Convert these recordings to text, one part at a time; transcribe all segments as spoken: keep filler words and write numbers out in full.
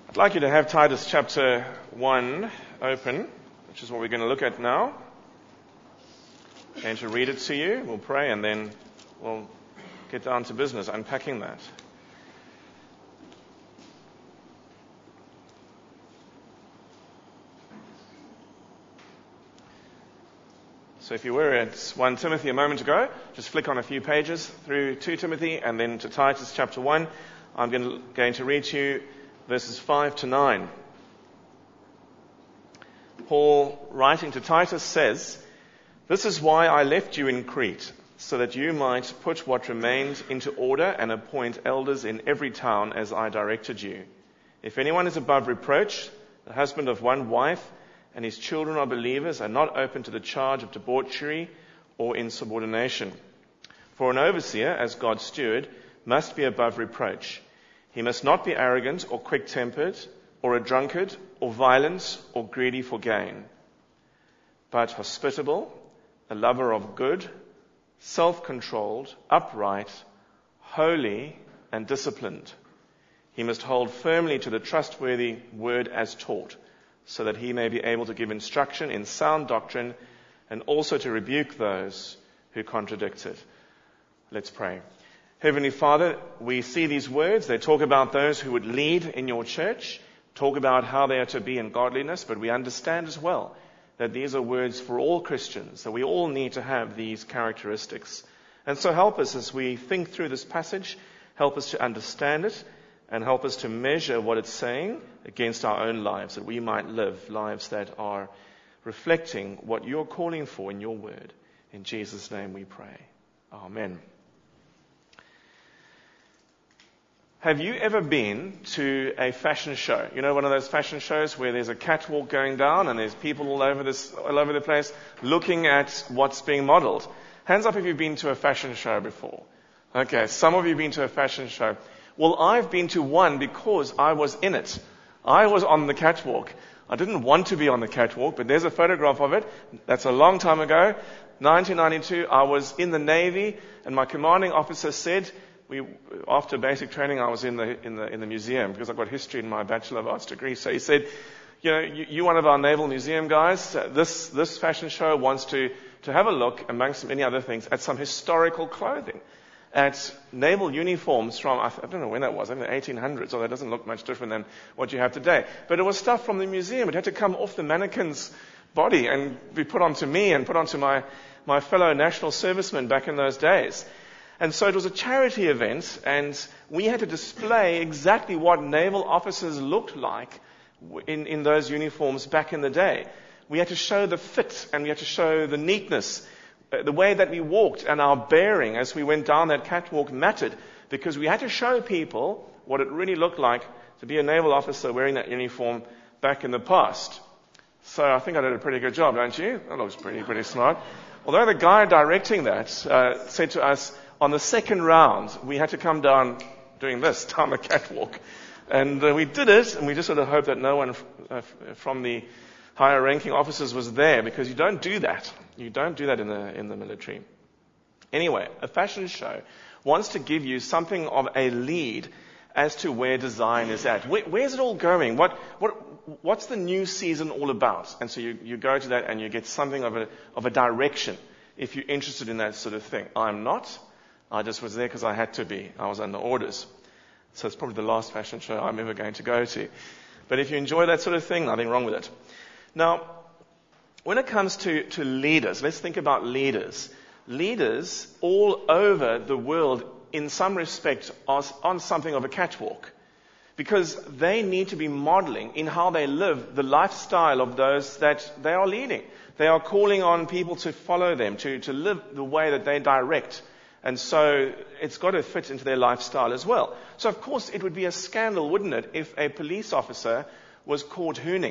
I'd like you to have Titus chapter one open, which is what we're going to look at now. I'm going to read it to you. We'll pray and then we'll get down to business, unpacking that. So if you were at First Timothy a moment ago, just flick on a few pages through Second Timothy and then to Titus chapter one. I'm going to, going to read to you verses five to nine. Paul, writing to Titus, says, "This is why I left you in Crete, so that you might put what remained into order and appoint elders in every town as I directed you. If anyone is above reproach, the husband of one wife, and his children are believers, are not open to the charge of debauchery or insubordination. For an overseer, as God's steward, must be above reproach. He must not be arrogant or quick-tempered, or a drunkard, or violent, or greedy for gain, but hospitable, a lover of good, self-controlled, upright, holy, and disciplined. He must hold firmly to the trustworthy word as taught, so that he may be able to give instruction in sound doctrine and also to rebuke those who contradict it." Let's pray. Heavenly Father, we see these words. They talk about those who would lead in your church, talk about how they are to be in godliness, but we understand as well that these are words for all Christians, that we all need to have these characteristics. And so help us as we think through this passage, help us to understand it, and help us to measure what it's saying against our own lives, that we might live lives that are reflecting what you're calling for in your word. In Jesus' name we pray. Amen. Have you ever been to a fashion show? You know, one of those fashion shows where there's a catwalk going down and there's people all over this, all over the place looking at what's being modeled. Hands up if you've been to a fashion show before. Okay, some of you have been to a fashion show. Well, I've been to one because I was in it. I was on the catwalk. I didn't want to be on the catwalk, but there's a photograph of it. That's a long time ago. nineteen ninety-two, I was in the Navy, and my commanding officer said, we, after basic training, I was in the, in the, in the museum because I've got history in my Bachelor of Arts degree. So he said, you know, you, you're one of our Naval Museum guys. This, this fashion show wants to, to have a look, amongst many other things, at some historical clothing, at naval uniforms from, I don't know when that was, I think the eighteen hundreds, so that doesn't look much different than what you have today. But it was stuff from the museum. It had to come off the mannequin's body and be put onto me and put onto my, my fellow national servicemen back in those days. And so it was a charity event, and we had to display exactly what naval officers looked like in, in those uniforms back in the day. We had to show the fit, and we had to show the neatness. The way that we walked and our bearing as we went down that catwalk mattered, because we had to show people what it really looked like to be a naval officer wearing that uniform back in the past. So I think I did a pretty good job, don't you? That looks pretty, pretty smart. Although the guy directing that uh, said to us, on the second round, we had to come down doing this, down the catwalk. And uh, we did it, and we just sort of hoped that no one f- uh, from the higher ranking officers was there, because you don't do that. You don't do that in the in the military. Anyway, a fashion show wants to give you something of a lead as to where design is at. Where, where's it all going? What what what's the new season all about? And so you, you go to that and you get something of a of a direction if you're interested in that sort of thing. I'm not. I just was there because I had to be. I was under orders. So it's probably the last fashion show I'm ever going to go to. But if you enjoy that sort of thing, nothing wrong with it. Now, when it comes to, to leaders, let's think about leaders. Leaders all over the world, in some respect, are on something of a catwalk, because they need to be modeling in how they live the lifestyle of those that they are leading. They are calling on people to follow them, to, to live the way that they direct. And so it's got to fit into their lifestyle as well. So, of course, it would be a scandal, wouldn't it, if a police officer was caught hooning?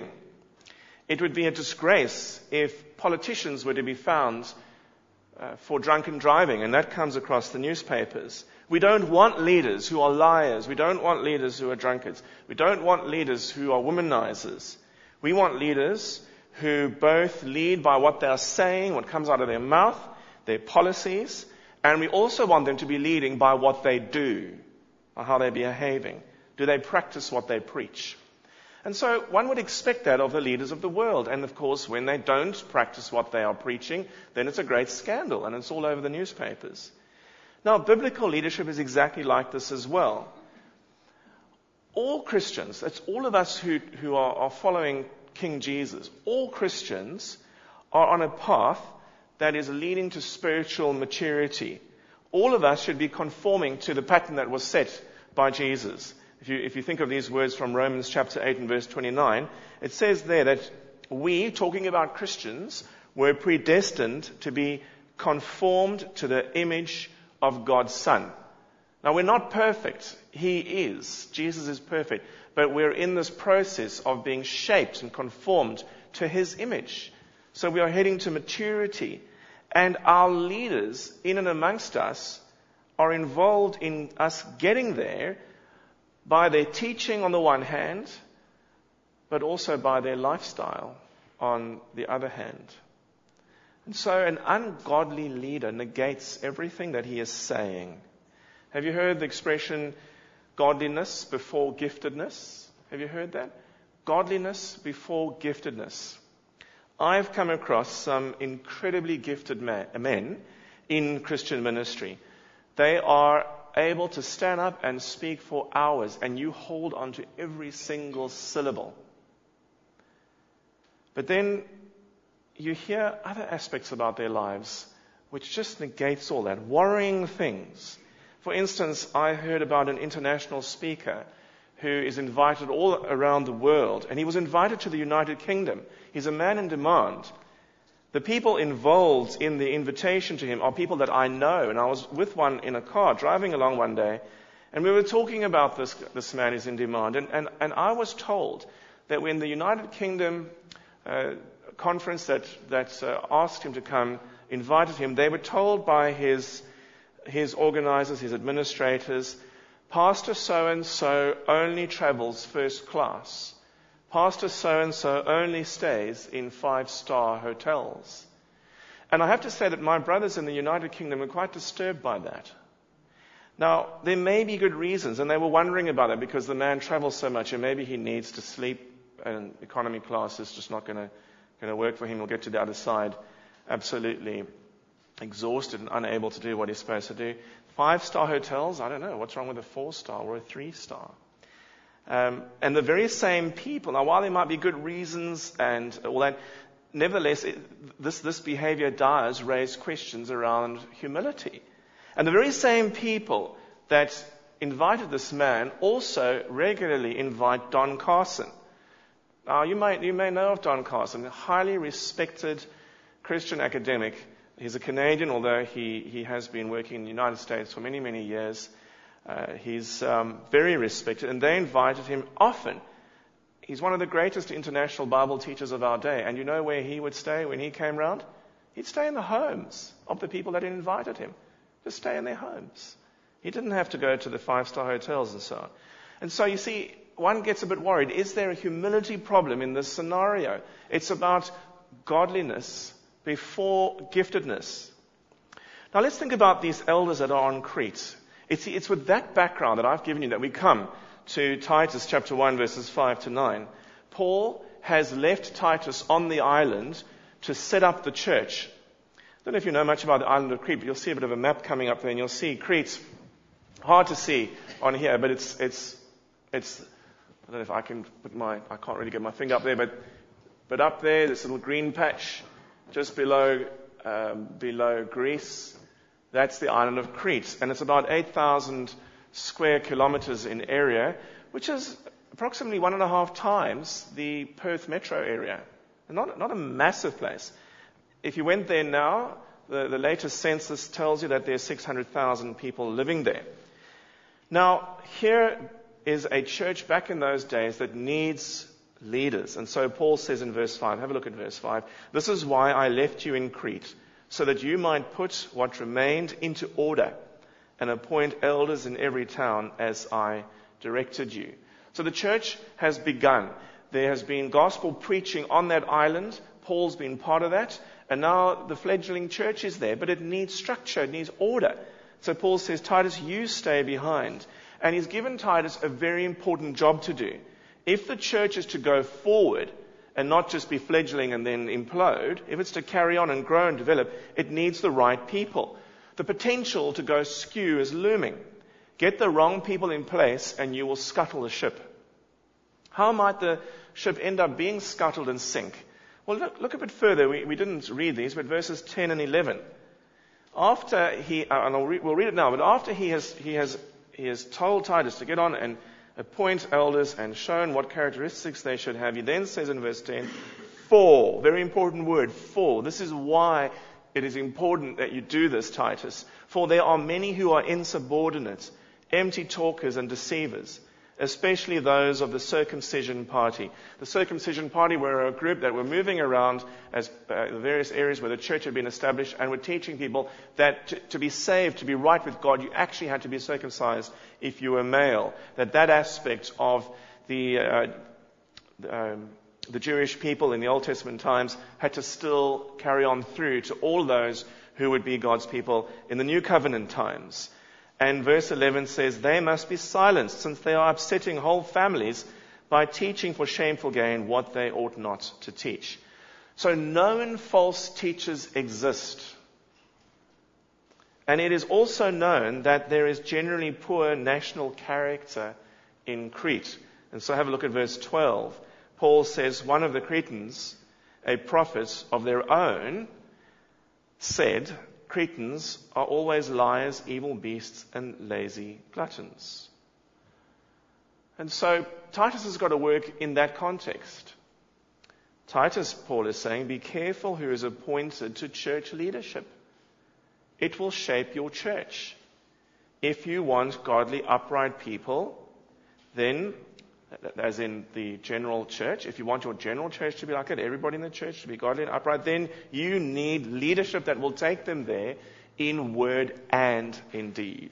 It would be a disgrace if politicians were to be found uh, for drunken driving, and that comes across the newspapers. We don't want leaders who are liars. We don't want leaders who are drunkards. We don't want leaders who are womanizers. We want leaders who both lead by what they are saying, what comes out of their mouth, their policies, and we also want them to be leading by what they do, or how they're behaving. Do they practice what they preach? And so one would expect that of the leaders of the world. And of course, when they don't practice what they are preaching, then it's a great scandal and it's all over the newspapers. Now, biblical leadership is exactly like this as well. All Christians, that's all of us who, who are, are following King Jesus, all Christians are on a path that is leading to spiritual maturity. All of us should be conforming to the pattern that was set by Jesus. If you, if you think of these words from Romans chapter eight and verse twenty-nine, it says there that we, talking about Christians, were predestined to be conformed to the image of God's Son. Now, we're not perfect. He is. Jesus is perfect. But we're in this process of being shaped and conformed to His image. So we are heading to maturity. And our leaders in and amongst us are involved in us getting there by their teaching on the one hand, but also by their lifestyle on the other hand. And so an ungodly leader negates everything that he is saying. Have you heard the expression, godliness before giftedness? Have you heard that? Godliness before giftedness. I've come across some incredibly gifted men in Christian ministry. They are able to stand up and speak for hours, and you hold on to every single syllable. But then you hear other aspects about their lives which just negates all that, worrying things. For instance, I heard about an international speaker who is invited all around the world, and he was invited to the United Kingdom. He's a man in demand. The people involved in the invitation to him are people that I know, and I was with one in a car driving along one day, and we were talking about this, this man is in demand, and, and, and I was told that when the United Kingdom uh, conference that, that uh, asked him to come, invited him, they were told by his, his organizers, his administrators, Pastor so-and-so only travels first class. Pastor so-and-so only stays in five-star hotels. And I have to say that my brothers in the United Kingdom were quite disturbed by that. Now, there may be good reasons, and they were wondering about it because the man travels so much and maybe he needs to sleep and economy class is just not going to going to work for him. He'll get to the other side absolutely exhausted and unable to do what he's supposed to do. Five-star hotels, I don't know. What's wrong with a four-star or a three-star? Um, and the very same people, now while there might be good reasons and all that, nevertheless, it, this, this behavior does raise questions around humility. And the very same people that invited this man also regularly invite Don Carson. Now, you may, you may know of Don Carson, a highly respected Christian academic. He's a Canadian, although he, he has been working in the United States for many, many years. Uh, he's um, very respected, and they invited him often. He's one of the greatest international Bible teachers of our day. And you know where he would stay when he came round? He'd stay in the homes of the people that had invited him. Just stay in their homes. He didn't have to go to the five-star hotels and so on. And so you see, one gets a bit worried. Is there a humility problem in this scenario? It's about godliness before giftedness. Now let's think about these elders that are on Crete. It's, it's with that background that I've given you that we come to Titus chapter one, verses five to nine. Paul has left Titus on the island to set up the church. I don't know if you know much about the island of Crete, but you'll see a bit of a map coming up there, and you'll see Crete. Hard to see on here, but it's it's it's. I don't know if I can put my. I can't really get my finger up there, but but up there, this little green patch just below um, below Greece. That's the island of Crete, and it's about eight thousand square kilometers in area, which is approximately one and a half times the Perth metro area. Not, not a massive place. If you went there now, the, the latest census tells you that there's six hundred thousand people living there. Now, here is a church back in those days that needs leaders. And so Paul says in verse five, have a look at verse five, "This is why I left you in Crete, so that you might put what remained into order and appoint elders in every town as I directed you." So the church has begun. There has been gospel preaching on that island. Paul's been part of that. And now the fledgling church is there, but it needs structure, it needs order. So Paul says, Titus, you stay behind. And he's given Titus a very important job to do. If the church is to go forward and not just be fledgling and then implode, if it's to carry on and grow and develop, it needs the right people. The potential to go skew is looming. Get the wrong people in place and you will scuttle the ship. How might the ship end up being scuttled and sink? Well, look, look a bit further. We, we didn't read these, but verses ten and eleven. After he, uh, and I'll re- we'll read it now, but after he has, he has, he has told Titus to get on and appoint elders and shown what characteristics they should have, he then says in verse ten, for, very important word, for. This is why it is important that you do this, Titus. For there are many who are insubordinate, empty talkers and deceivers, especially those of the circumcision party. The circumcision party were a group that were moving around as uh, the various areas where the church had been established and were teaching people that to, to be saved, to be right with God, you actually had to be circumcised if you were male. That that aspect of the uh, um, the Jewish people in the Old Testament times had to still carry on through to all those who would be God's people in the New Covenant times. And verse eleven says, they must be silenced, since they are upsetting whole families by teaching for shameful gain what they ought not to teach. So known false teachers exist. And it is also known that there is generally poor national character in Crete. And so have a look at verse twelve. Paul says, one of the Cretans, a prophet of their own, said, Cretans are always liars, evil beasts, and lazy gluttons. And so Titus has got to work in that context. Titus, Paul is saying, be careful who is appointed to church leadership. It will shape your church. If you want godly, upright people, then, as in the general church, if you want your general church to be like it, everybody in the church to be godly and upright, then you need leadership that will take them there in word and in deed.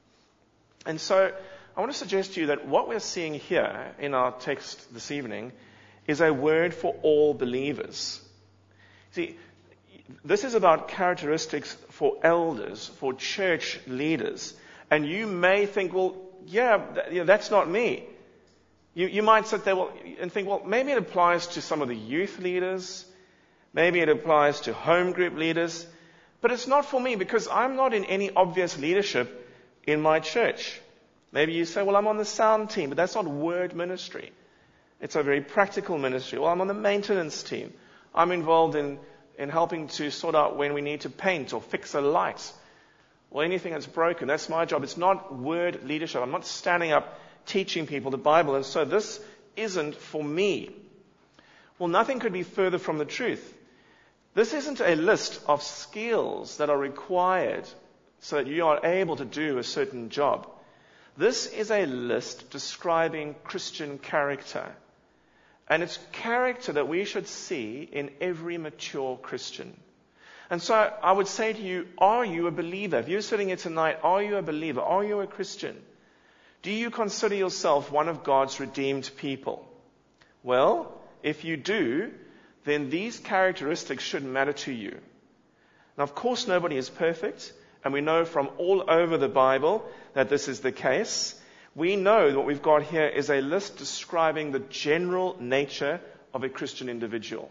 And so I want to suggest to you that what we're seeing here in our text this evening is a word for all believers. See, this is about characteristics for elders, for church leaders. And you may think, well, yeah, th- you know, that's not me. You, you might sit there well, and think, well, maybe it applies to some of the youth leaders. Maybe it applies to home group leaders. But it's not for me because I'm not in any obvious leadership in my church. Maybe you say, well, I'm on the sound team, but that's not word ministry. It's a very practical ministry. Well, I'm on the maintenance team. I'm involved in, in helping to sort out when we need to paint or fix a light or anything that's broken. That's my job. It's not word leadership. I'm not standing up teaching people the Bible, and so this isn't for me. Well, nothing could be further from the truth. This isn't a list of skills that are required so that you are able to do a certain job. This is a list describing Christian character. And it's character that we should see in every mature Christian. And so I would say to you, are you a believer? If you're sitting here tonight, are you a believer? Are you a Christian? Do you consider yourself one of God's redeemed people? Well, if you do, then these characteristics should matter to you. Now, of course, nobody is perfect, and we know from all over the Bible that this is the case. We know that what we've got here is a list describing the general nature of a Christian individual,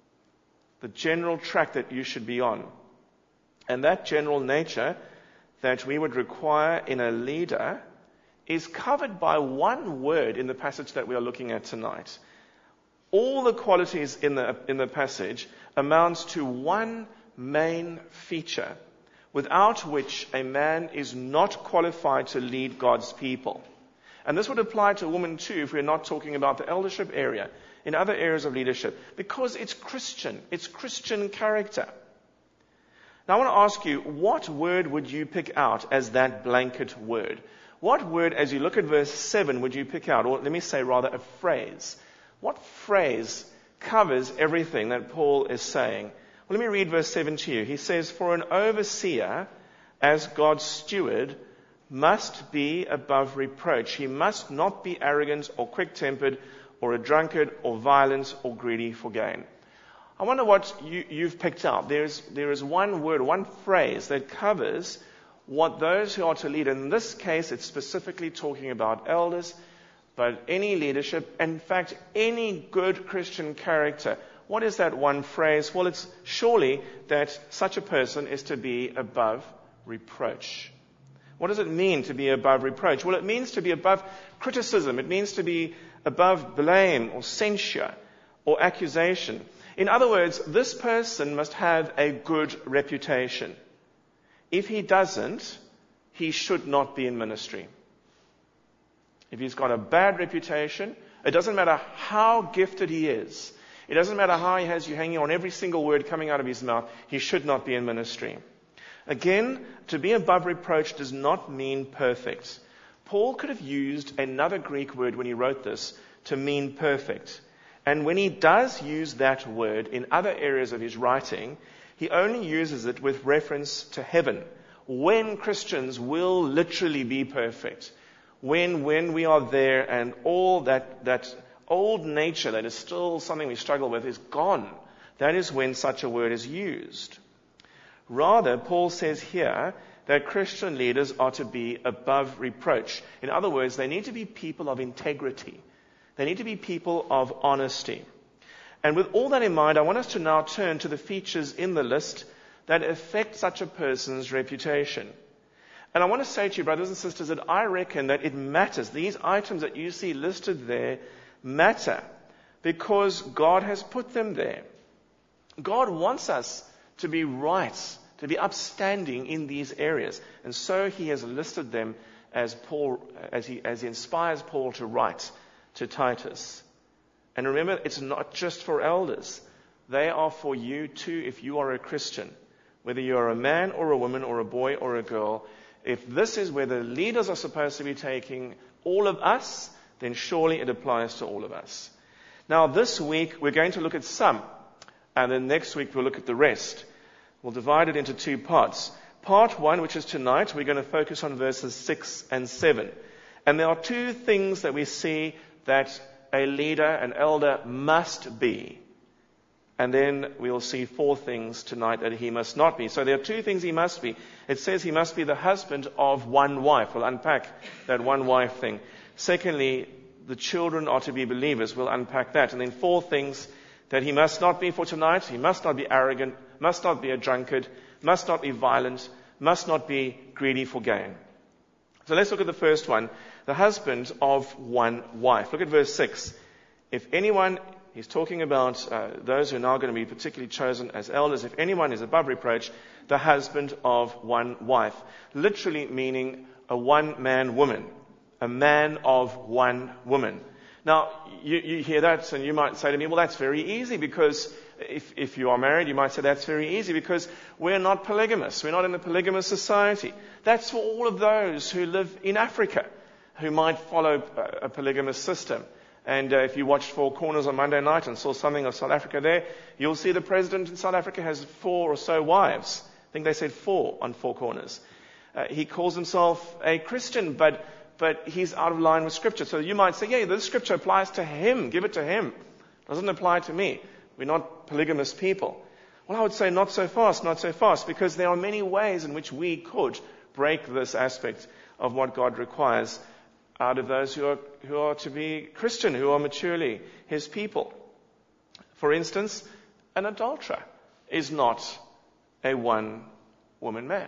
the general track that you should be on. And that general nature that we would require in a leader is covered by one word in the passage that we are looking at tonight. All the qualities in the in the passage amounts to one main feature, without which a man is not qualified to lead God's people. And this would apply to a woman too, if we're not talking about the eldership area, in other areas of leadership, because it's Christian, it's Christian character. Now I want to ask you, what word would you pick out as that blanket word? What word, as you look at verse seven, would you pick out? Or let me say rather a phrase. What phrase covers everything that Paul is saying? Well, let me read verse seven to you. He says, for an overseer, as God's steward, must be above reproach. He must not be arrogant or quick-tempered or a drunkard or violent or greedy for gain. I wonder what you, you've picked out. There is, there is one word, one phrase that covers what those who are to lead. In this case, it's specifically talking about elders. But any leadership, in fact, any good Christian character, what is that one phrase? Well, it's surely that such a person is to be above reproach. What does it mean to be above reproach? Well, it means to be above criticism. It means to be above blame or censure or accusation. In other words, this person must have a good reputation. If he doesn't, he should not be in ministry. If he's got a bad reputation, it doesn't matter how gifted he is. It doesn't matter how he has you hanging on every single word coming out of his mouth. He should not be in ministry. Again, to be above reproach does not mean perfect. Paul could have used another Greek word when he wrote this to mean perfect. And when he does use that word in other areas of his writing, he only uses it with reference to heaven, when Christians will literally be perfect. When, when we are there and all that, that old nature that is still something we struggle with is gone. That is when such a word is used. Rather, Paul says here that Christian leaders are to be above reproach. In other words, they need to be people of integrity. They need to be people of honesty. And with all that in mind, I want us to now turn to the features in the list that affect such a person's reputation. And I want to say to you, brothers and sisters, that I reckon that it matters. These items that you see listed there matter because God has put them there. God wants us to be right, to be upstanding in these areas. And so he has listed them as Paul, as he, as he inspires Paul to write to Titus. And remember, it's not just for elders. They are for you too if you are a Christian. Whether you are a man or a woman or a boy or a girl, if this is where the leaders are supposed to be taking all of us, then surely it applies to all of us. Now this week we're going to look at some, and then next week we'll look at the rest. We'll divide it into two parts. Part one, which is tonight, we're going to focus on verses six and seven. And there are two things that we see that a leader, an elder, must be. And then we'll see four things tonight that he must not be. So there are two things he must be. It says he must be the husband of one wife. We'll unpack that one wife thing. Secondly, the children are to be believers. We'll unpack that. And then four things that he must not be for tonight. He must not be arrogant, must not be a drunkard, must not be violent, must not be greedy for gain. So let's look at the first one. The husband of one wife. Look at verse six. If anyone... He's talking about uh, those who are now going to be particularly chosen as elders. If anyone is above reproach, the husband of one wife. Literally meaning a one-man woman. A man of one woman. Now, you, you hear that and you might say to me, well, that's very easy because if, if you are married, you might say that's very easy because we're not polygamous. We're not in a polygamous society. That's for all of those who live in Africa, who might follow a, a polygamous system. And uh, if you watched Four Corners on Monday night and saw something of South Africa there, you'll see the president in South Africa has four or so wives. I think they said four on Four Corners. Uh, he calls himself a Christian, but but he's out of line with Scripture. So you might say, yeah, this Scripture applies to him. Give it to him. It doesn't apply to me. We're not polygamous people. Well, I would say not so fast, not so fast, because there are many ways in which we could break this aspect of what God requires out of those who are who are to be Christian, who are maturely his people. For instance, an adulterer is not a one-woman man.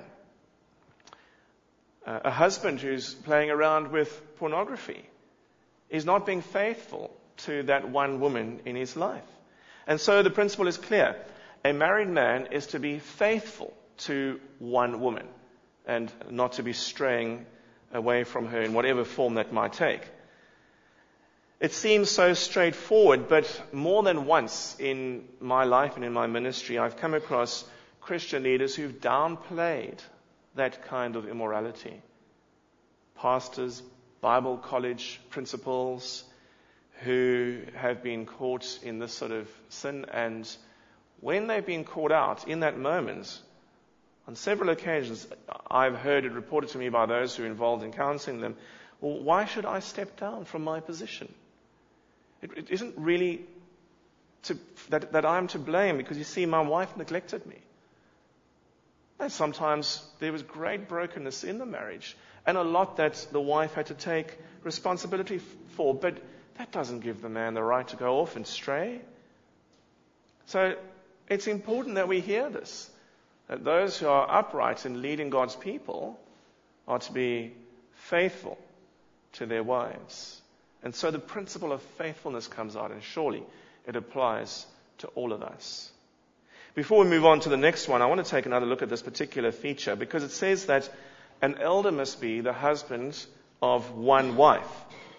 Uh, a husband who's playing around with pornography is not being faithful to that one woman in his life. And so the principle is clear. A married man is to be faithful to one woman and not to be straying away from her in whatever form that might take. It seems so straightforward, but more than once in my life and in my ministry, I've come across Christian leaders who've downplayed that kind of immorality. Pastors, Bible college principals who have been caught in this sort of sin, and when they've been caught out in that moment, on several occasions, I've heard it reported to me by those who are involved in counseling them, well, why should I step down from my position? It, it isn't really to, that, that I'm to blame because, you see, my wife neglected me. And sometimes there was great brokenness in the marriage. and a lot that the wife had to take responsibility for. But that doesn't give the man the right to go off and stray. So it's important that we hear this, that those who are upright in leading God's people are to be faithful to their wives. And so the principle of faithfulness comes out, and surely it applies to all of us. Before we move on to the next one, I want to take another look at this particular feature, because it says that an elder must be the husband of one wife.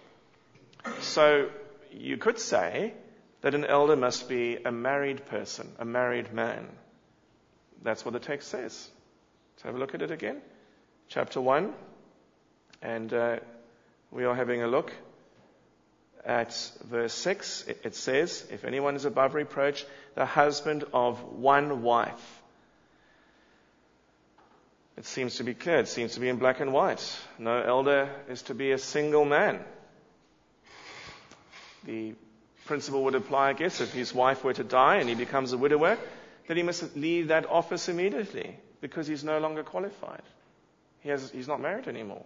So you could say that an elder must be a married person, a married man. That's what the text says. Let's have a look at it again. Chapter one. And uh, we are having a look at verse six. It, it says, if anyone is above reproach, the husband of one wife. It seems to be clear. It seems to be in black and white. No elder is to be a single man. The principle would apply, I guess, if his wife were to die and he becomes a widower, that he must leave that office immediately because he's no longer qualified. He has, he's not married anymore.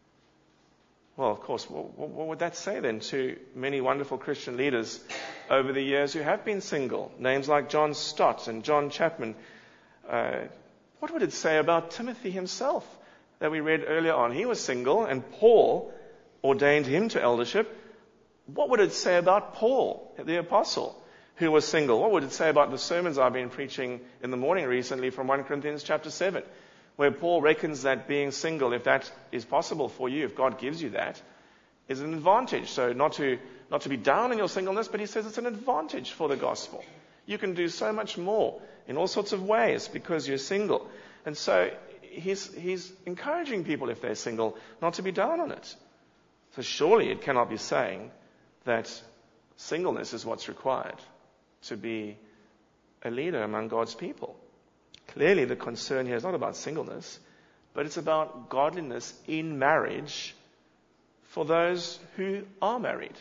Well, of course, what, what would that say then to many wonderful Christian leaders over the years who have been single? Names like John Stott and John Chapman. Uh, what would it say about Timothy himself that we read earlier on? He was single and Paul ordained him to eldership. What would it say about Paul, the apostle, who was single? What would it say about the sermons I've been preaching in the morning recently from First Corinthians chapter seven, where Paul reckons that being single, if that is possible for you, if God gives you that, is an advantage. So not to not to be down in your singleness, but he says it's an advantage for the gospel. You can do so much more in all sorts of ways because you're single. And so he's he's encouraging people, if they're single, not to be down on it. So surely it cannot be saying that singleness is what's required to be a leader among God's people. Clearly the concern here is not about singleness, but it's about godliness in marriage for those who are married.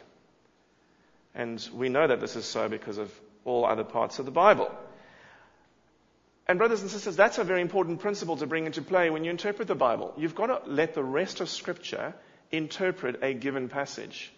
And we know that this is so because of all other parts of the Bible. And brothers and sisters, that's a very important principle to bring into play when you interpret the Bible. You've got to let the rest of Scripture interpret a given passage.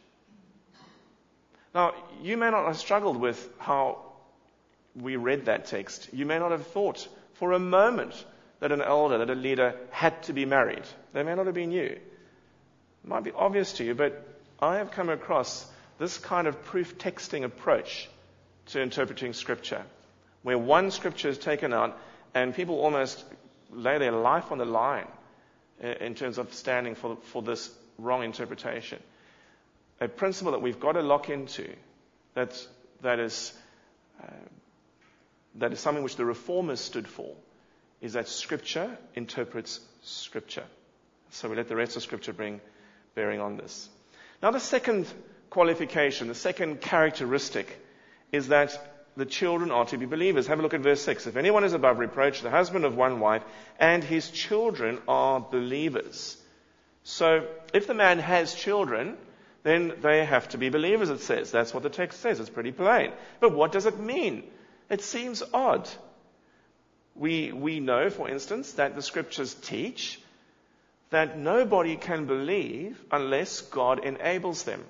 Now, you may not have struggled with how we read that text. You may not have thought for a moment that an elder, that a leader had to be married. They may not have been you. It might be obvious to you, but I have come across this kind of proof texting approach to interpreting Scripture, where one Scripture is taken out and people almost lay their life on the line in terms of standing for, for this wrong interpretation. A principle that we've got to lock into, that that is uh, that is something which the Reformers stood for, is that Scripture interprets Scripture. So we let the rest of Scripture bring bearing on this. Now the second qualification, the second characteristic, is that the children are to be believers. Have a look at verse six. If anyone is above reproach, the husband of one wife, and his children are believers. So if the man has children, then they have to be believers, it says. That's what the text says. It's pretty plain. But what does it mean? It seems odd. We, we know, for instance, that the Scriptures teach that nobody can believe unless God enables them.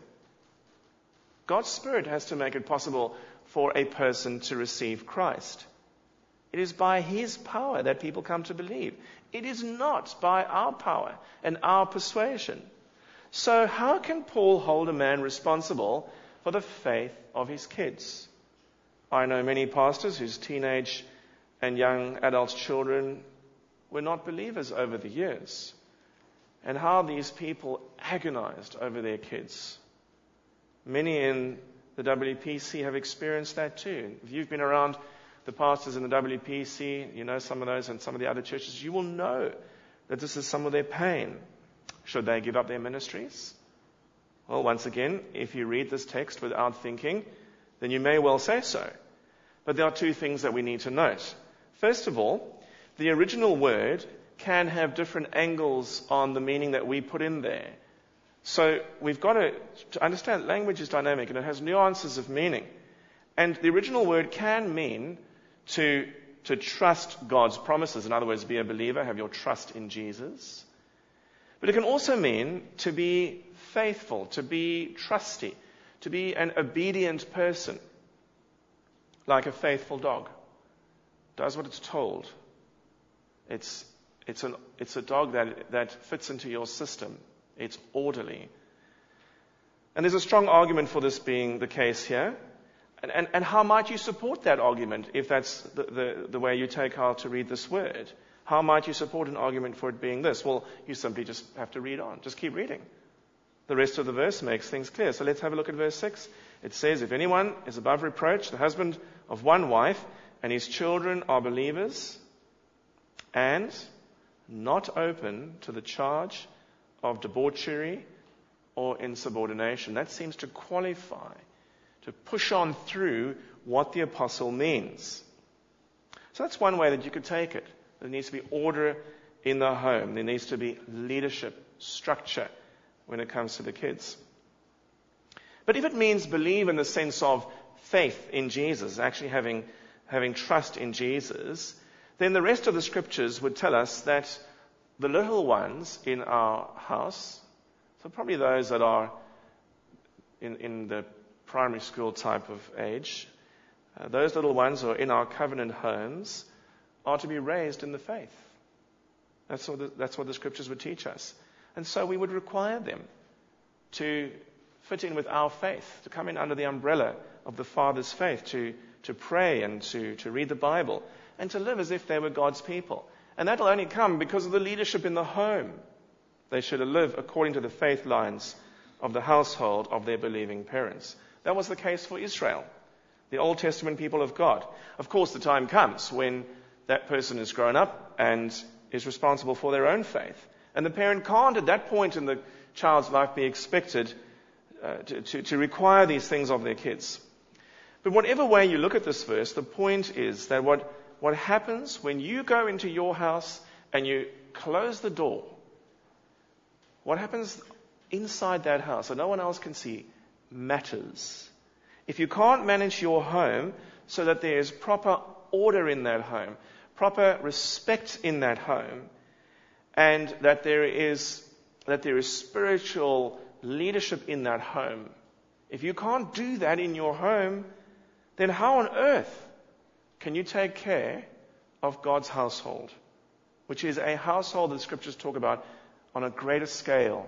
God's Spirit has to make it possible for a person to receive Christ. It is by His power that people come to believe. It is not by our power and our persuasion. So how can Paul hold a man responsible for the faith of his kids? I know many pastors whose teenage and young adult children were not believers over the years, and how these people agonized over their kids. Many in the W P C have experienced that too. If you've been around the pastors in the W P C, you know some of those and some of the other churches, you will know that this is some of their pain. Should they give up their ministries? Well, once again, if you read this text without thinking, then you may well say so. But there are two things that we need to note. First of all, the original word can have different angles on the meaning that we put in there. So we've got to, to understand language is dynamic and it has nuances of meaning. And the original word can mean to, to trust God's promises. In other words, be a believer, have your trust in Jesus. But it can also mean to be faithful, to be trusty, to be an obedient person, like a faithful dog. Does what it's told. It's it's an it's a dog that that fits into your system. It's orderly. And there's a strong argument for this being the case here. And, and, and how might you support that argument if that's the, the, the way you take how to read this word? How might you support an argument for it being this? Well, you simply just have to read on. Just keep reading. The rest of the verse makes things clear. So let's have a look at verse six. It says, if anyone is above reproach, the husband of one wife, and his children are believers, and not open to the charge of debauchery or insubordination. That seems to qualify, to push on through what the apostle means. So that's one way that you could take it. There needs to be order in the home. There needs to be leadership, structure when it comes to the kids. But if it means believe in the sense of faith in Jesus, actually having, having trust in Jesus, then the rest of the scriptures would tell us that the little ones in our house, so probably those that are in, in the primary school type of age, uh, those little ones who are in our covenant homes are to be raised in the faith. That's what the, that's what the scriptures would teach us. And so we would require them to fit in with our faith, to come in under the umbrella of the Father's faith, to, to pray and to, to read the Bible, and to live as if they were God's people. And that will only come because of the leadership in the home. They should live according to the faith lines of the household of their believing parents. That was the case for Israel, the Old Testament people of God. Of course, the time comes when that person is grown up and is responsible for their own faith. And the parent can't at that point in the child's life be expected uh, to, to, to require these things of their kids. But whatever way you look at this verse, the point is that what, what happens when you go into your house and you close the door, what happens inside that house so no one else can see matters. If you can't manage your home so that there is proper order in that home, proper respect in that home, and that there is that there is spiritual leadership in that home, if you can't do that in your home, then how on earth can you take care of God's household, which is a household that the scriptures talk about on a greater scale?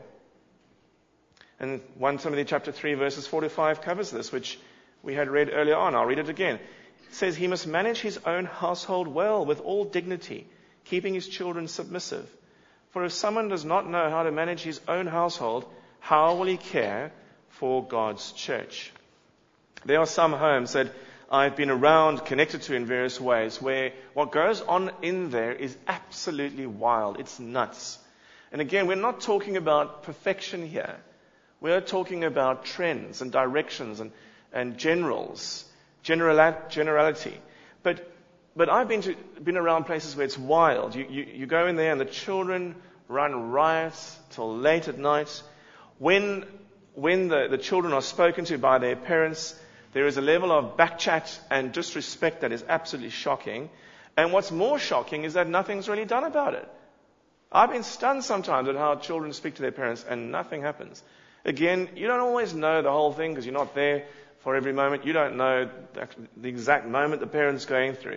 And First Timothy chapter three, verses four to five covers this, which we had read earlier on. I'll read it again. It says, he must manage his own household well with all dignity, keeping his children submissive. For if someone does not know how to manage his own household, how will he care for God's church? There are some homes that I've been around, connected to in various ways, where what goes on in there is absolutely wild. It's nuts. And again, we're not talking about perfection here. We're talking about trends and directions and, and generals, general, generality. But but I've been to, been around places where it's wild. You, you you go in there and the children run riot till late at night. When when the, the children are spoken to by their parents, there is a level of backchat and disrespect that is absolutely shocking. And what's more shocking is that nothing's really done about it. I've been stunned sometimes at how children speak to their parents and nothing happens. Again, you don't always know the whole thing because you're not there for every moment. You don't know the exact moment the parent's going through.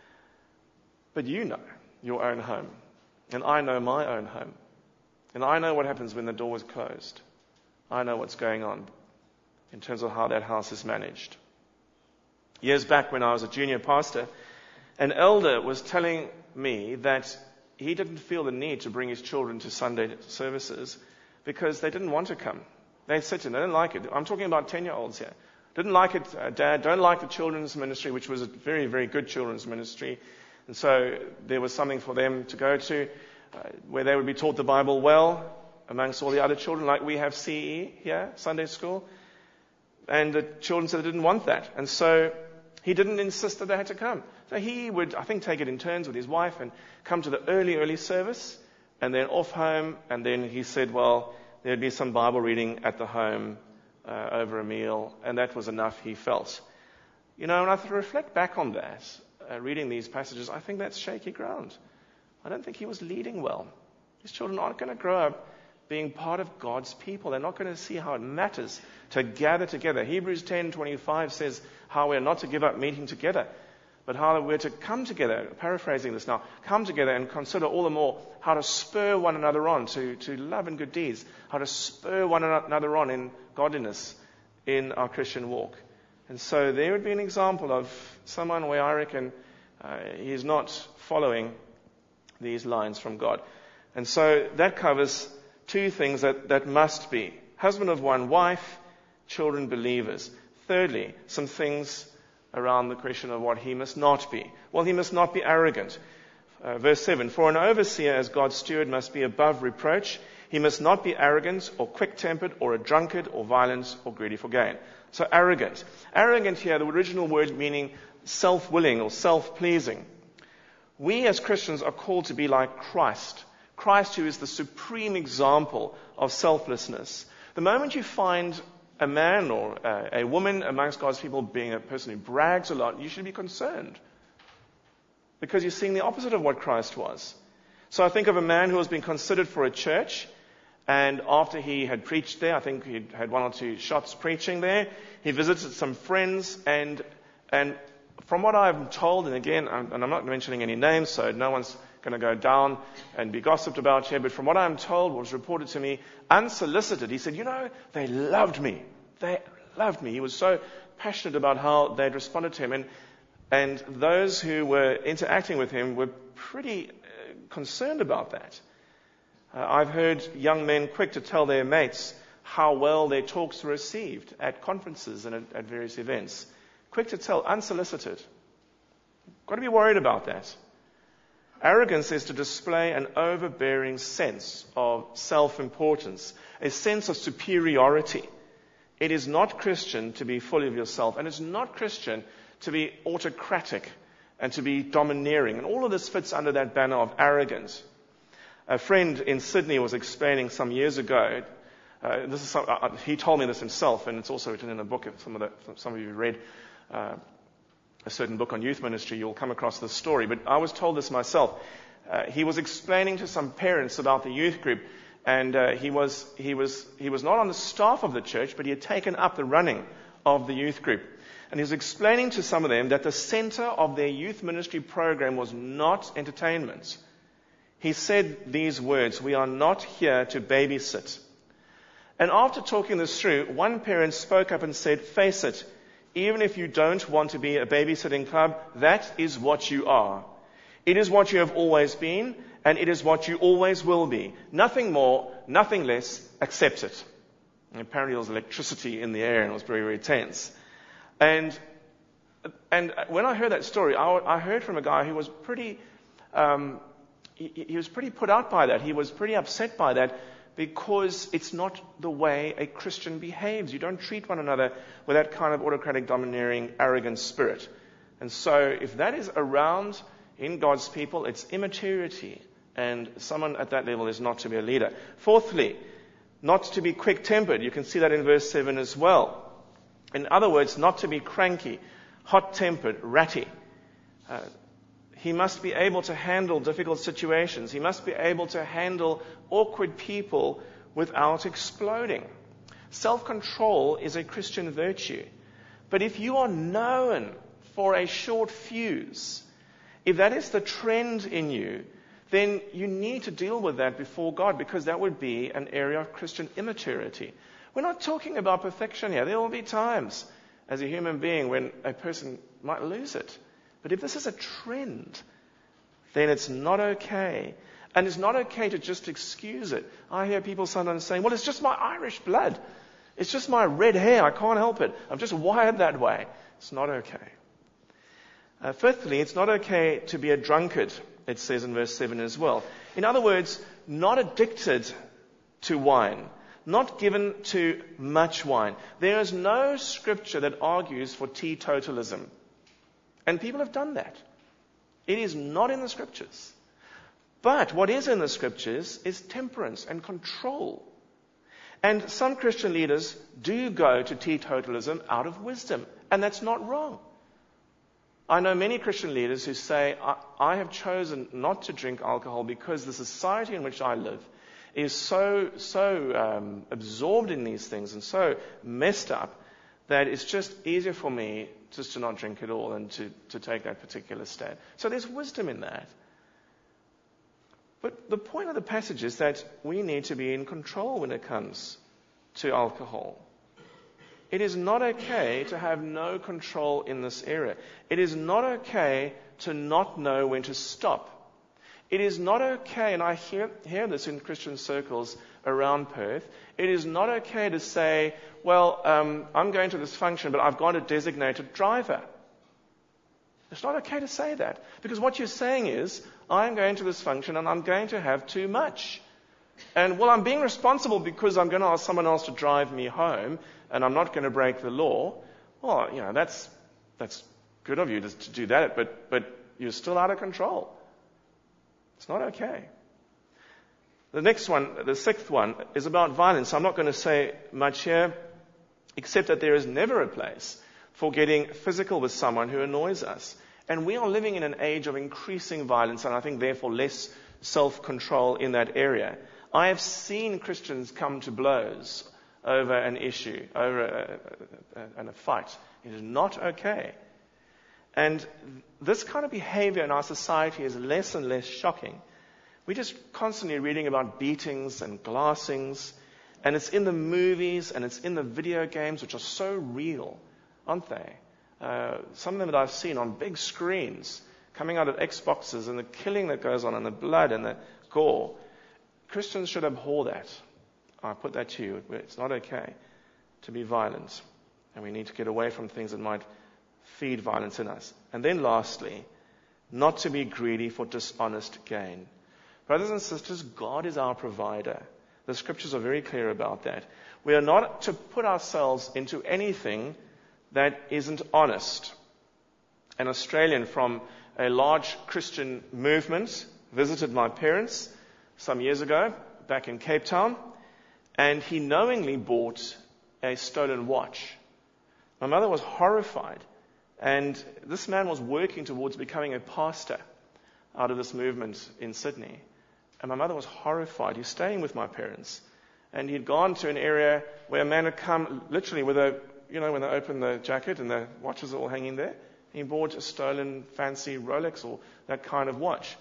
But you know your own home. And I know my own home. And I know what happens when the door is closed. I know what's going on in terms of how that house is managed. Years back when I was a junior pastor, an elder was telling me that he didn't feel the need to bring his children to Sunday services because they didn't want to come. They said to him, they didn't like it. I'm talking about ten-year-olds here. Didn't like it, uh, Dad. Don't like the children's ministry, which was a very, very good children's ministry. And so there was something for them to go to uh, where they would be taught the Bible well amongst all the other children, like we have C E here, Sunday school. And the children said they didn't want that. And so he didn't insist that they had to come. So he would, I think, take it in turns with his wife and come to the early, early service and then off home. And then he said, well, there'd be some Bible reading at the home uh, over a meal. And that was enough, he felt. You know, and I reflect back on that, uh, reading these passages, I think that's shaky ground. I don't think he was leading well. His children aren't going to grow up being part of God's people. They're not going to see how it matters to gather together. Hebrews ten twenty-five says how we're not to give up meeting together, but how we're to come together, paraphrasing this now, come together and consider all the more how to spur one another on to, to love and good deeds, how to spur one another on in godliness in our Christian walk. And so there would be an example of someone where I reckon uh, he's not following these lines from God. And so that covers two things that, that must be. Husband of one wife, children believers. Thirdly, some things around the question of what he must not be. Well, he must not be arrogant. Uh, verse seven, for an overseer as God's steward must be above reproach. He must not be arrogant or quick-tempered or a drunkard or violent or greedy for gain. So arrogant. Arrogant here, the original word meaning self-willing or self-pleasing. We as Christians are called to be like Christ. Christ, who is the supreme example of selflessness. The moment you find a man or a, a woman amongst God's people being a person who brags a lot, you should be concerned. Because you're seeing the opposite of what Christ was. So I think of a man who has been considered for a church, and after he had preached there, I think he had one or two shots preaching there, he visited some friends, and and from what I'm told, and again, I'm, and I'm not mentioning any names, so no one's going to go down and be gossiped about here, but from what I'm told, what was reported to me, unsolicited, he said, you know, they loved me. They loved me. He was so passionate about how they'd responded to him, and and those who were interacting with him were pretty uh, concerned about that. Uh, I've heard young men quick to tell their mates how well their talks were received at conferences and at, at various events. Quick to tell, unsolicited. Got to be worried about that. Arrogance is to display an overbearing sense of self-importance, a sense of superiority. It is not Christian to be full of yourself, and it's not Christian to be autocratic and to be domineering. And all of this fits under that banner of arrogance. A friend in Sydney was explaining some years ago, uh, this is some, uh, he told me this himself, and it's also written in a book. If some of, the, some of you read uh, a certain book on youth ministry, you'll come across this story. But I was told this myself. Uh, he was explaining to some parents about the youth group, and uh, he was he was he was not on the staff of the church, but he had taken up the running of the youth group. And he was explaining to some of them that the center of their youth ministry program was not entertainment. He said these words, we are not here to babysit. And after talking this through, one parent spoke up and said, face it, even if you don't want to be a babysitting club, that is what you are. It is what you have always been, and it is what you always will be. Nothing more, nothing less, accept it. And apparently there was electricity in the air and it was very, very tense. And and when I heard that story, I, I heard from a guy who was pretty, um, he, he was pretty put out by that. He was pretty upset by that because it's not the way a Christian behaves. You don't treat one another with that kind of autocratic, domineering, arrogant spirit. And so if that is around in God's people, it's immaturity. And someone at that level is not to be a leader. Fourthly, not to be quick-tempered. You can see that in verse seven as well. In other words, not to be cranky, hot-tempered, ratty. Uh, he must be able to handle difficult situations. He must be able to handle awkward people without exploding. Self-control is a Christian virtue. But if you are known for a short fuse, if that is the trend in you, then you need to deal with that before God, because that would be an area of Christian immaturity. We're not talking about perfection here. There will be times as a human being when a person might lose it. But if this is a trend, then it's not okay. And it's not okay to just excuse it. I hear people sometimes saying, well, it's just my Irish blood. It's just my red hair. I can't help it. I'm just wired that way. It's not okay. Uh, fifthly, it's not okay to be a drunkard, it says in verse seven as well. In other words, not addicted to wine. Not given to much wine. There is no scripture that argues for teetotalism. And people have done that. It is not in the scriptures. But what is in the scriptures is temperance and control. And some Christian leaders do go to teetotalism out of wisdom. And that's not wrong. I know many Christian leaders who say, I, I have chosen not to drink alcohol because the society in which I live is so, so um, absorbed in these things and so messed up that it's just easier for me just to not drink at all and to, to take that particular stand. So there's wisdom in that. But the point of the passage is that we need to be in control when it comes to alcohol. It is not okay to have no control in this area. It is not okay to not know when to stop. It is not okay, and I hear, hear this in Christian circles around Perth, it is not okay to say, well, um, I'm going to this function, but I've got a designated driver. It's not okay to say that. Because what you're saying is, I'm going to this function and I'm going to have too much. And, well, I'm being responsible because I'm going to ask someone else to drive me home and I'm not going to break the law. Well, you know, that's that's good of you to, to do that, but but you're still out of control. It's not okay. The next one, the sixth one, is about violence. I'm not going to say much here, except that there is never a place for getting physical with someone who annoys us. And we are living in an age of increasing violence, and I think therefore less self-control in that area. I have seen Christians come to blows over an issue, over a, a, a, a fight. It is not okay. And this kind of behavior in our society is less and less shocking. We're just constantly reading about beatings and glassings, and it's in the movies and it's in the video games, which are so real, aren't they? Uh, some of them that I've seen on big screens, coming out of Xboxes, and the killing that goes on, and the blood and the gore. Christians should abhor that. I put that to you. It's not okay to be violent, and we need to get away from things that might feed violence in us. And then lastly, not to be greedy for dishonest gain. Brothers and sisters, God is our provider. The scriptures are very clear about that. We are not to put ourselves into anything that isn't honest. An Australian from a large Christian movement visited my parents some years ago back in Cape Town, and he knowingly bought a stolen watch. My mother was horrified, and this man was working towards becoming a pastor out of this movement in Sydney. And my mother was horrified. He's staying with my parents, and he'd gone to an area where a man had come literally with a, you know, when they open the jacket and the watches are all hanging there, he bought a stolen fancy Rolex or that kind of watch.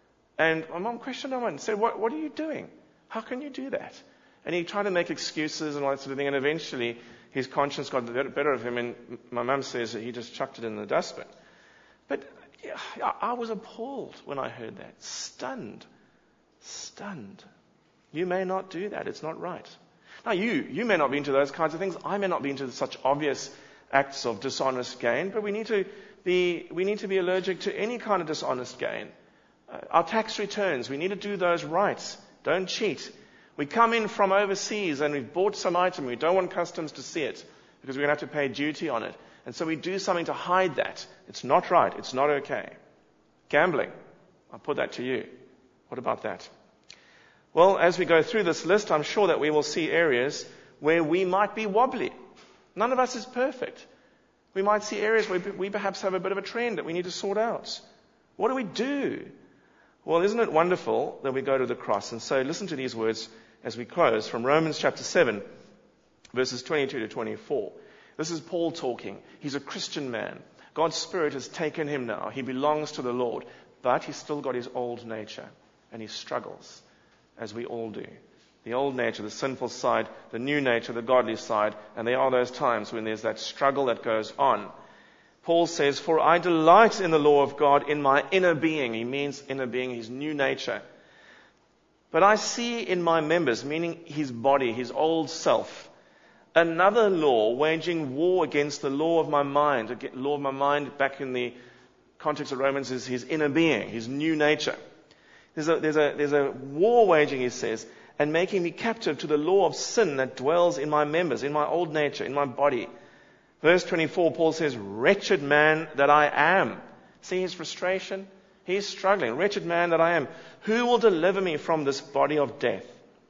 And my mom questioned him and said, what, what are you doing? How can you do that? And he tried to make excuses and all that sort of thing, and eventually his conscience got the better of him, and my mum says that he just chucked it in the dustbin. But yeah, I was appalled when I heard that. Stunned. Stunned. You may not do that. It's not right. Now, you, you may not be into those kinds of things. I may not be into such obvious acts of dishonest gain, but we need to be, we need to be allergic to any kind of dishonest gain. Uh, our tax returns, we need to do those right. Don't cheat. We come in from overseas and we've bought some item. We don't want customs to see it because we're going to have to pay duty on it. And so we do something to hide that. It's not right. It's not okay. Gambling. I'll put that to you. What about that? Well, as we go through this list, I'm sure that we will see areas where we might be wobbly. None of us is perfect. We might see areas where we perhaps have a bit of a trend that we need to sort out. What do we do? Well, isn't it wonderful that we go to the cross? And so listen to these words as we close from Romans chapter seven, verses twenty-two to twenty-four. This is Paul talking. He's a Christian man. God's Spirit has taken him now. He belongs to the Lord, but he's still got his old nature, and he struggles, as we all do. The old nature, the sinful side, the new nature, the godly side, and there are those times when there's that struggle that goes on. Paul says, for I delight in the law of God in my inner being. He means inner being, his new nature. But I see in my members, meaning his body, his old self, another law waging war against the law of my mind. The law of my mind, back in the context of Romans, is his inner being, his new nature. There's a, there's a, there's a war waging, he says, and making me captive to the law of sin that dwells in my members, in my old nature, in my body. Verse twenty-four, Paul says, wretched man that I am. See his frustration? He's struggling. Wretched man that I am. Who will deliver me from this body of death?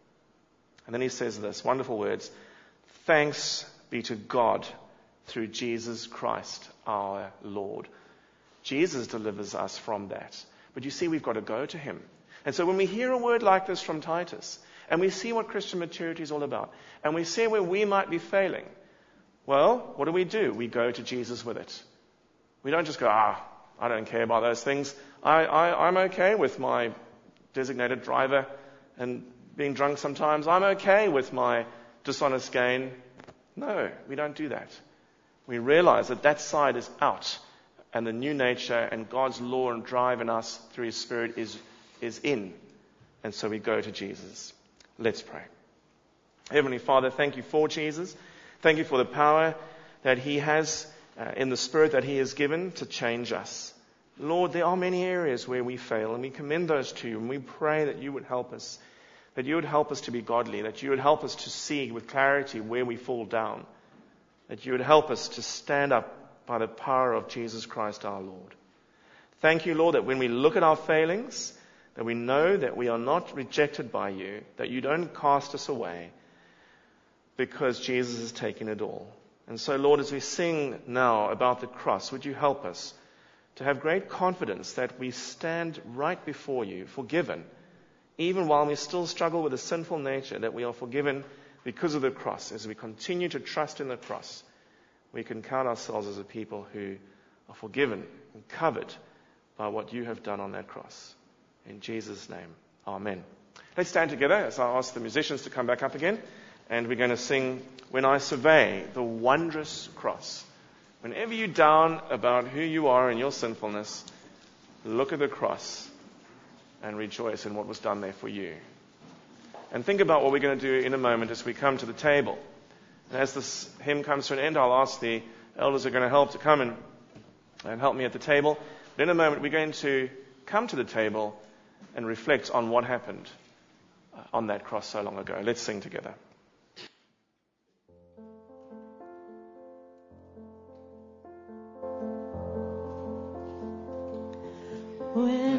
And then he says this, wonderful words. Thanks be to God through Jesus Christ our Lord. Jesus delivers us from that. But you see, we've got to go to him. And so when we hear a word like this from Titus, and we see what Christian maturity is all about, and we see where we might be failing, well, what do we do? We go to Jesus with it. We don't just go, ah, I don't care about those things. I, I, I'm okay with my designated driver and being drunk sometimes. I'm okay with my dishonest gain. No, we don't do that. We realize that that side is out, and the new nature and God's law and drive in us through His Spirit is, is in. And so we go to Jesus. Let's pray. Heavenly Father, thank you for Jesus. Thank you for the power that He has uh, in the Spirit that He has given to change us. Lord, there are many areas where we fail, and we commend those to you, and we pray that you would help us, that you would help us to be godly, that you would help us to see with clarity where we fall down, that you would help us to stand up by the power of Jesus Christ our Lord. Thank you, Lord, that when we look at our failings, that we know that we are not rejected by you, that you don't cast us away, because Jesus has taken it all. And so, Lord, as we sing now about the cross, would you help us to have great confidence that we stand right before you, forgiven, even while we still struggle with a sinful nature, that we are forgiven because of the cross. As we continue to trust in the cross, we can count ourselves as a people who are forgiven and covered by what you have done on that cross. In Jesus' name, amen. Let's stand together as I ask the musicians to come back up again. And we're going to sing, When I Survey the Wondrous Cross. Whenever you're down about who you are and your sinfulness, look at the cross and rejoice in what was done there for you. And think about what we're going to do in a moment as we come to the table. And as this hymn comes to an end, I'll ask the elders who are going to help to come and, and help me at the table. But in a moment, we're going to come to the table and reflect on what happened on that cross so long ago. Let's sing together. When